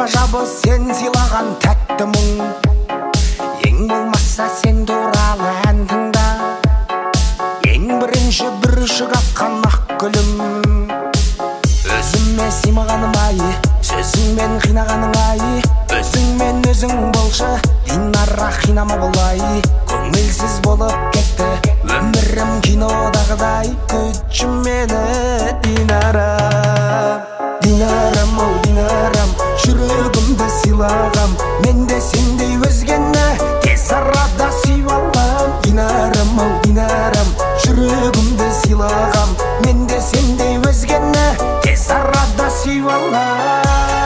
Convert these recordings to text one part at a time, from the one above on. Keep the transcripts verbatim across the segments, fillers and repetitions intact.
ғажабы сен сыйлаған тәтті мұң. Ең болмаса сен туралы ән тыңда, ең бірінші бір үшік атқан ақ гүлім. Өзіме сыймағаным ай, сөзіңмен қинағаның ай, өзіңмен өзің болшы, Динара қинама болай. Көңілсіз болып кетті өмірім кинодағыдай, күтші мені Динарам. Динарам, оу Динарам, жүрегімді сыйлағам, мен де сендей өзгені тез арада сүйіп алғам. Динарам, оу Динарам, жүрегімді сыйлағам, мен де сендей өзгені тез арада сүйіп алғам.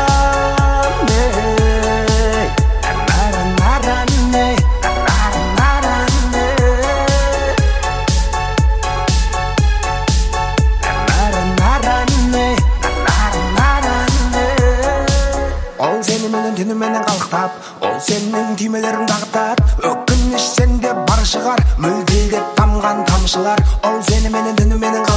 Түніменен қалықтап, ол сенің түймелерін дағытат. Өкініш сенде бар шығар, мүлдеге тамған тамшылар. Ол сені менен түніменен